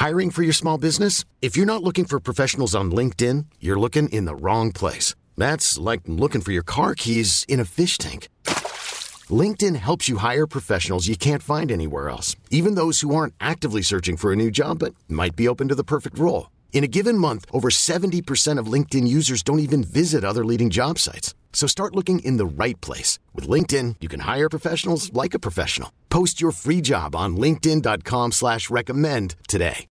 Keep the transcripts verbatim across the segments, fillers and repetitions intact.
Hiring for your small business? If you're not looking for professionals on LinkedIn, you're looking in the wrong place. That's like looking for your car keys in a fish tank. LinkedIn helps you hire professionals you can't find anywhere else, even those who aren't actively searching for a new job but might be open to the perfect role. In a given month, over seventy percent of LinkedIn users don't even visit other leading job sites. So start looking in the right place. With LinkedIn, you can hire professionals like a professional. Post your free job on linkedin.com slash recommend today.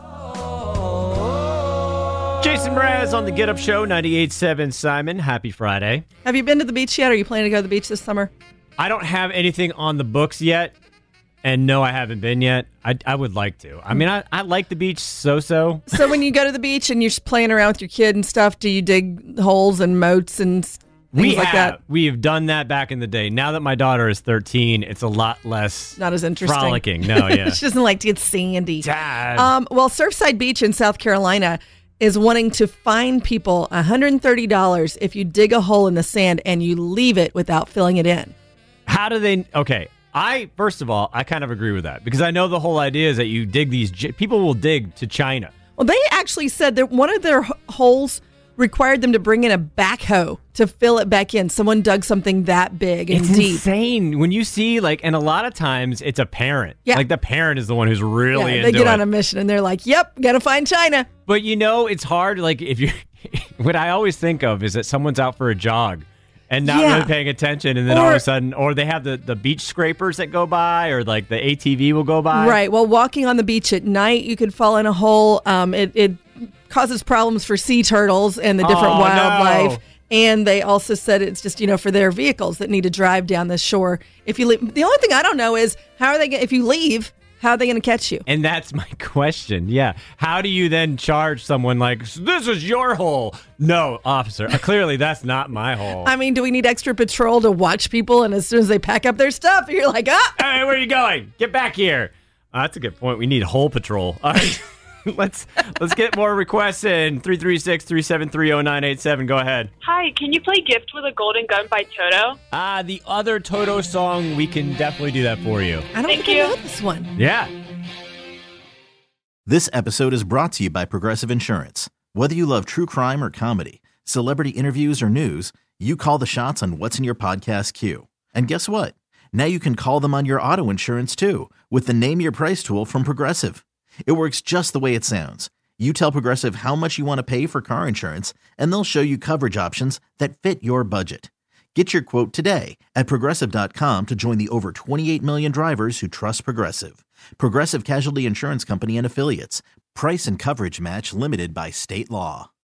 Jason Mraz on the Get Up Show, ninety-eight point seven Simon. Happy Friday. Have you been to the beach yet? Are you planning to go to the beach this summer? I don't have anything on the books yet. And no, I haven't been yet. I, I would like to. I mean, I, I like the beach so-so. So when you go to the beach and you're just playing around with your kid and stuff, do you dig holes and moats and things we like have. that? We have done that back in the day. Now that my daughter is thirteen, it's a lot less Not as interesting. frolicking. No, yeah. She doesn't like to get sandy. Dad. Um, well, Surfside Beach in South Carolina is wanting to fine people one hundred thirty dollars if you dig a hole in the sand and you leave it without filling it in. How do they... Okay. I, first of all, I kind of agree with that because I know the whole idea is that you dig these, people will dig to China. Well, they actually said that one of their h- holes required them to bring in a backhoe to fill it back in. Someone dug something that big and it's deep. Insane when you see like, and a lot of times it's a parent. Yeah. Like the parent is the one who's really yeah, into they get it. on a mission and they're like, "Yep, gotta find China." But you know, it's hard. Like if you, what I always think of is that someone's out for a jog. And not yeah. really paying attention, and then or, all of a sudden, or they have the, the beach scrapers that go by, or like the A T V will go by. Right. Well, walking on the beach at night, you could fall in a hole. Um, it, it causes problems for sea turtles and the different oh, wildlife. No. And they also said it's just, you know, for their vehicles that need to drive down the shore. If you leave, the only thing I don't know is how are they going if you leave, how are they going to catch you? And that's my question. Yeah. How do you then charge someone like, this is your hole? No, officer. Uh, clearly, that's not my hole. I mean, do we need extra patrol to watch people? And as soon as they pack up their stuff, you're like, ah! Hey, where are you going? Get back here. Uh, that's a good point. We need hole patrol. All right. let's let's get more requests in. three three six, three seven three, zero nine eight seven. Go ahead. Hi, can you play Gift with a Golden Gun by Toto? Ah, uh, the other Toto song, we can definitely do that for you. I don't Thank think you. I know this one. Yeah. This episode is brought to you by Progressive Insurance. Whether you love true crime or comedy, celebrity interviews or news, you call the shots on what's in your podcast queue. And guess what? Now you can call them on your auto insurance too with the Name Your Price tool from Progressive. It works just the way it sounds. You tell Progressive how much you want to pay for car insurance, and they'll show you coverage options that fit your budget. Get your quote today at Progressive dot com to join the over twenty-eight million drivers who trust Progressive. Progressive Casualty Insurance Company and Affiliates. Price and coverage match limited by state law.